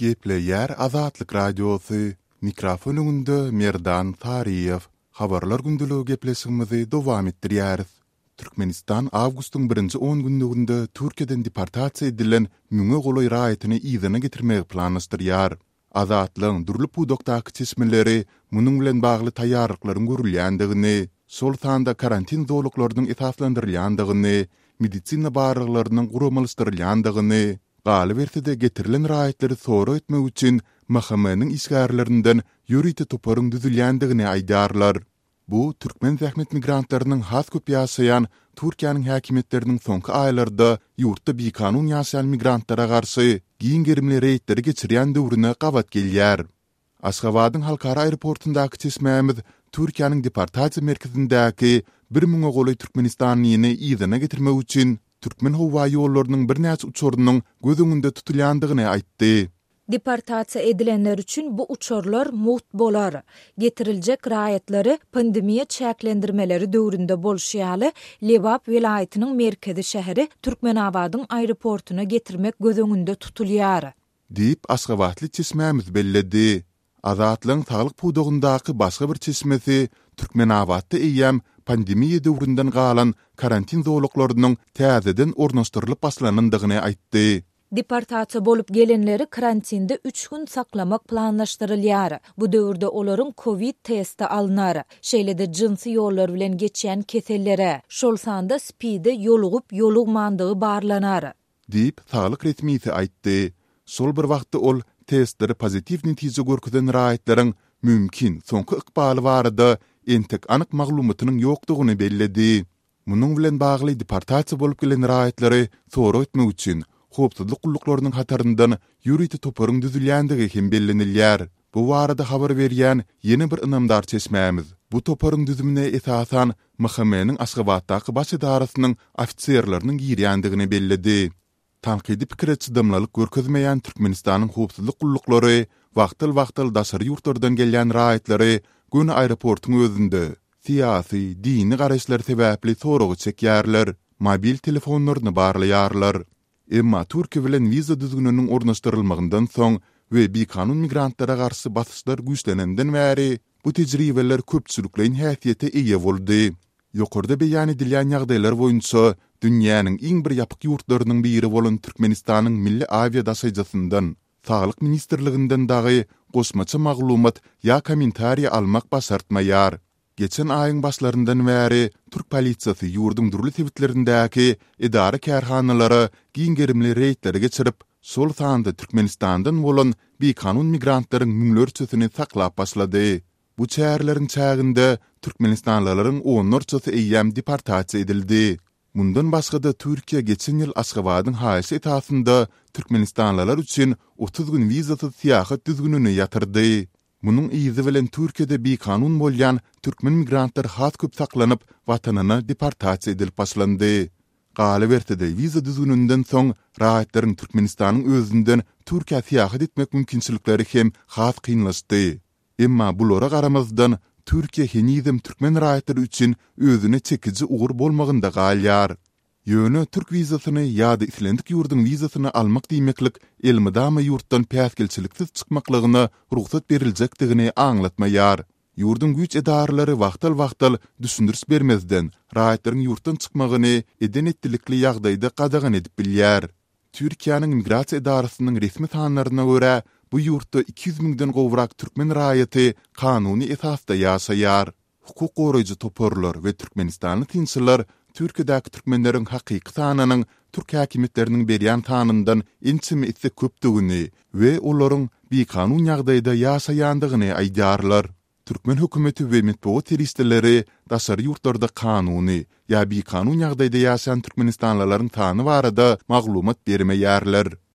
Gepleyer Azatlyk Radiosu, mikrofon önünde Merdan Tariyev. Habarlar gündülüğü geplesimizi dowam etdirýäris. Türkmenistan awgustun 1-10 günlüğünde Türkiýeden deportasiýa edilen müňe goly raýatyny ýzyna getirmek planlaşdyrýar. Azatlyň durly pudokdaky çeşmeleri munyň bilen bagly taýýarlyklaryň görülýändigini, sol sanda karantin zowluklarynyň esaslandyrylýandygyny, medisina barlyklarynyň guramalystyrylýandygyny, galy bersede getirilen raýatlary sora etmek üçin mahkemanyň işgärlerinden ýürüýte toparyň düzülýändigini aýdarlar. Bu, Türkmen zähmet migrantlarynyň has köp ýaşaýan Türkiýanyň häkimetleriniň soňky aýlarda ýurtda bekanun ýaşaýan migrantlara garşy giň gerimli reýtleri geçirýän döwrüne gawat gelýär. Aşgabatyň halkara aeroportundaky çeşmämiz Türkiýanyň deportasiýa merkezindäki 1000 goly Türkmenistanyny ýyzyna getirmek üçin Türkmen howa ýollarynyň bir näçe uçurynyň göz öňünde tutulýandygyny aýtdy. Deportasiýa edilenler üçin bu uçurlar muht bolar. Getiriljek raýatlary pandemiýa çäklendirmeleri döwründe bolşýaly Lebap welaýatynyň merkezi şäheri Türkmenabadyň aeroportuna getirmek göz öňünde tutulýar. Diýip Aşgabatly çeşmämiz belledi. Azatlyň saglyk pudugundaky başga bir çeşmesi Türkmenabadda eýem pandemiýa döwründen galan karantin zowluklarynyň täzeden ornaşdyrylyp başlanandygyny aýtdy. Deportasiýa bolup gelenleri karantinde 3 gün saklamak planlaşdyrylýar. Bu döwürde olaryň Covid testi alynar. Şeýlede jinsy ýollar bilen geçýän kesellere, şol sanda spide ýolugyp ýolugmandygy barlanar. Diýip saglyk resmiýeti aýtdy. Sol bir wagtda ol testleri pozitiv netije görkezen raýatlaryň mümkin soňky ykbaly barada entek anyk maglumatynyň ýokdugyny belledi. Munyň bilen bagly deportasiýa bolup gelen raýatlary sora etmek üçin hopsuzlyk gulluklarının hatarından ýürüýte toparyň düzülýändigi hem bellenilýär. Bu barada habar berýän ýeni bir ynamdar çeşmämiz. Bu toparyň düzümine esasan mahkemanyň Aşgabatdaky baş idarasynyň ofitserläriniň girýändigini belledi. Tanqidi pikir çydamlalyk görkezmeýän Türkmenistanyň hopsuzlyk gullukları wagtyl daşary ýurtlardan gelýän raýatlary gün aeroportyň özünde siýasy, dini garaşlar sebäpli soragy çekýärler, mobil telefonlaryny barlaýarlar. Emma Türkiýe bilen wiza düzgününiň ornaşdyrylmagyndan soň we bekanun migrantlara garşy basyşlar güýçlenenden bäri bu tejribeler köpçüliklerin häsiýete eýe boldy. Ýokarda beýan edilýän ýagdaýlar boýunça dünýäniň iň bir ýapyk ýurtlarynyň biri bolan Türkmenistanyň milli aviýa daşaýjasyndan, Saglyk ministrliginden dagy goşmaça maglumat ýa kommentariýa almak başartmaýar. Geçen aýyň başlaryndan bäri Türk polisiýasy ýurdun durly sebitlerindäki idara kärhanalary giň gerimli reýtleri geçirip, sol sanda Türkmenistandan bolan bekanun migrantlaryň müňlerçesini saklap başlady. Bu çäherleriň çäginde Türkmenistanlylaryň onlarçasy eýem deportasiýa edildi. Mundan başga-da Türkiýe geçen ýyl Aşgabatyň haýsy etasynda Türkmenistanlylar üçin 30 gün wizasyz syýahat düzgününi ýatyrdy. Munyň izi bilen Türkiýede bekanun bolýan türkmen migrantlar has köp saklanyp watanyna deportasiýa edilip başlandy. Galy bertede wiza düzgününden soň raýatlaryň Türkmenistanyň özünden Türkiýe syýahat etmek mümkinçilikleri hem has kynlaşdy. Emma bulara garamazdan Türkiýe henizem türkmen raýatlary üçin özüne çekiji ugur bolmagynda galýar. Ýöne Türk wizasyny ýa-da islendik ýurdun wizasyny almak diýmeklik elmydama ýurtdan päsgelçiliksiz çykmaklygyna ruhsat beriljakdigini aňlatmaýar. Ýurdun güýç edaralary wagtal düşündürs bermezden raýatlaryň ýurtdan çykmagyny eden etdilikli ýagdaýda qadagan edip bilýär. Türkiýanyň migrasiýa edarasynyň resmi sanlaryna görä bu ýurtda 200 000den gowrak türkmen raýaty kanuny esasda ýaşaýar. Hukuk goraýjy toparlar we Türkmenistanly tinçiler Türkiýedäki türkmenleriň hakyky sanynyň Türk häkimetleriniň berýän tanyndan ençimi etse köpdigini we olaryň bekanun ýagdaýda ýaşaýandygyny aýdarlar. Türkmen hökümeti we metbuat teristleri daşary ýurtlarda kanuny ýa bekanun ýagdaýda ýaşaýan türkmenistanlylaryň sany barada maglumat bermeýärler.